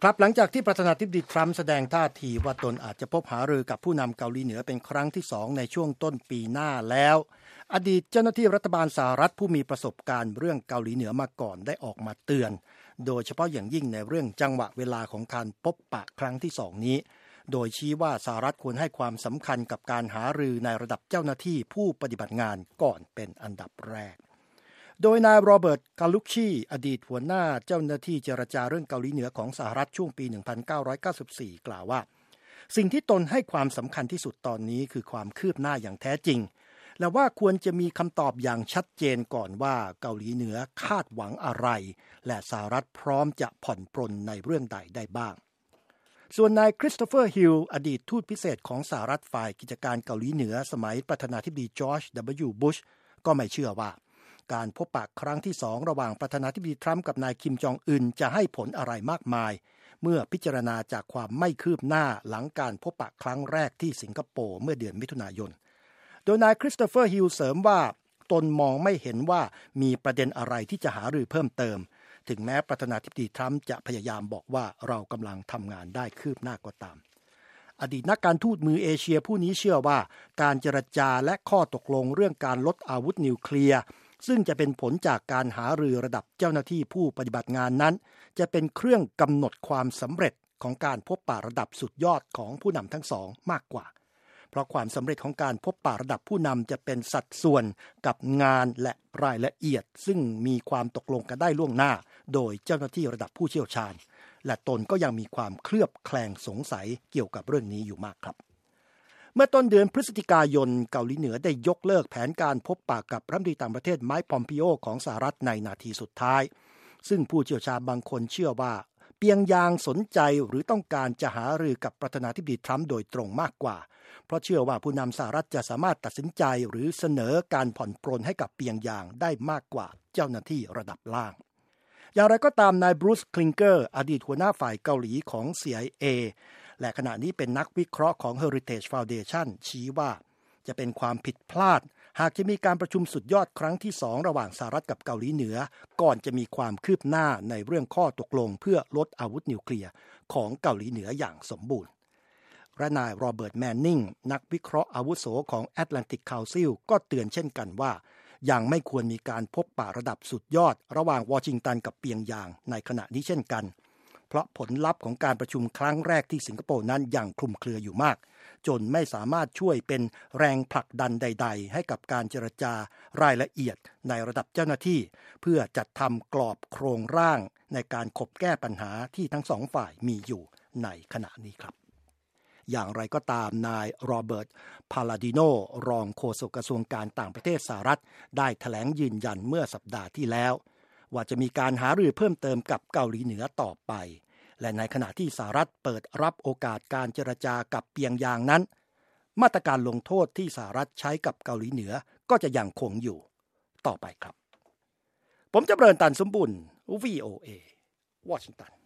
ครับหลังจากที่ประธานาธิบดีทรัมป์แสดงท่าทีว่าตนอาจจะพบหารือกับผู้นำเกาหลีเหนือเป็นครั้งที่2ในช่วงต้นปีหน้าแล้วอดีตเจ้าหน้าที่รัฐบาลสหรัฐผู้มีประสบการณ์เรื่องเกาหลีเหนือมาก่อนได้ออกมาเตือนโดยเฉพาะอย่างยิ่งในเรื่องจังหวะเวลาของการพบปะครั้งที่2นี้โดยชี้ว่าสหรัฐควรให้ความสำคัญกับการหารือในระดับเจ้าหน้าที่ผู้ปฏิบัติงานก่อนเป็นอันดับแรกโดยนายโรเบิร์ต กาลุกชีอดีตหัวหน้าเจ้าหน้าที่เจรจาเรื่องเกาหลีเหนือของสหรัฐช่วงปี 1994 กล่าวว่าสิ่งที่ตนให้ความสำคัญที่สุดตอนนี้คือความคืบหน้าอย่างแท้จริงและว่าควรจะมีคำตอบอย่างชัดเจนก่อนว่าเกาหลีเหนือคาดหวังอะไรและสหรัฐพร้อมจะผ่อนปรนในเรื่องใดได้บ้างส่วนนายคริสโตเฟอร์ฮิลอดีตทูตพิเศษของสหรัฐฝ่ายกิจการเกาหลีเหนือสมัยประธานาธิบดีจอร์จ W. บุชก็ไม่เชื่อว่าการพบปะครั้งที่2ระหว่างประธานาธิบดีทรัมป์กับนายคิมจองอึนจะให้ผลอะไรมากมายเมื่อพิจารณาจากความไม่คืบหน้าหลังการพบปะครั้งแรกที่สิงคโปร์เมื่อเดือนมิถุนายนโดยนายคริสโตเฟอร์ฮิลเสริมว่าตนมองไม่เห็นว่ามีประเด็นอะไรที่จะหารือเพิ่มเติมถึงแม้ประธานาธิบดีทรัมป์จะพยายามบอกว่าเรากำลังทำงานได้คืบหน้าก็ตามอดีตนักการทูตมือเอเชียผู้นี้เชื่อว่าการเจรจาและข้อตกลงเรื่องการลดอาวุธนิวเคลียร์ซึ่งจะเป็นผลจากการหารือระดับเจ้าหน้าที่ผู้ปฏิบัติงานนั้นจะเป็นเครื่องกำหนดความสำเร็จของการพบปะระดับสุดยอดของผู้นำทั้งสองมากกว่าเพราะความสำเร็จของการพบปะระดับผู้นำจะเป็นสัดส่วนกับงานและรายละเอียดซึ่งมีความตกลงกันได้ล่วงหน้าโดยเจ้าหน้าที่ระดับผู้เชี่ยวชาญและตนก็ยังมีความเคลือบแคลงสงสัยเกี่ยวกับเรื่องนี้อยู่มากครับเมื่อต้นเดือนพฤศจิกายนเกาหลีเหนือได้ยกเลิกแผนการพบปะกับรัฐมนตรีต่างประเทศไมค์ พอมปิโอของสหรัฐในนาทีสุดท้ายซึ่งผู้เชี่ยวชาญบางคนเชื่อว่าเปียงยางสนใจหรือต้องการจะหารือกับประธานาธิบดีทรัมป์โดยตรงมากกว่าเพราะเชื่อว่าผู้นำสหรัฐจะสามารถตัดสินใจหรือเสนอการผ่อนปรนให้กับเปียงยางได้มากกว่าเจ้าหน้าที่ระดับล่างอย่างไรก็ตามนายบรูซ คลิงเกอร์อดีตหัวหน้าฝ่ายเกาหลีของ CIA และขณะนี้เป็นนักวิเคราะห์ของ Heritage Foundation ชี้ว่าจะเป็นความผิดพลาดหากจะมีการประชุมสุดยอดครั้งที่2ระหว่างสหรัฐกับเกาหลีเหนือก่อนจะมีความคืบหน้าในเรื่องข้อตกลงเพื่อลดอาวุธนิวเคลียร์ของเกาหลีเหนืออย่างสมบูรณ์และนายโรเบิร์ต แมนนิงนักวิเคราะห์อาวุโสของ Atlantic Council ก็เตือนเช่นกันว่ายังไม่ควรมีการพบปะระดับสุดยอดระหว่างวอชิงตันกับเปียงยางในขณะนี้เช่นกันเพราะผลลัพธ์ของการประชุมครั้งแรกที่สิงคโปร์นั้นยังคลุมเครืออยู่มากจนไม่สามารถช่วยเป็นแรงผลักดันใดๆให้กับการเจรจารายละเอียดในระดับเจ้าหน้าที่เพื่อจัดทำกรอบโครงร่างในการขบแก้ปัญหาที่ทั้งสองฝ่ายมีอยู่ในขณะนี้ครับอย่างไรก็ตามนายโรเบิร์ต พาลาดิโนรองโฆษกกระทรวงการต่างประเทศสหรัฐได้แถลงยืนยันเมื่อสัปดาห์ที่แล้วว่าจะมีการหารือเพิ่มเติมกับเกาหลีเหนือต่อไปและในขณะที่สหรัฐเปิดรับโอกาสการเจรจากับเปียงยางนั้นมาตรการลงโทษที่สหรัฐใช้กับเกาหลีเหนือก็จะยังคงอยู่ต่อไปครับผมจำเริญ ตันสมบุญ VOA วอชิงตัน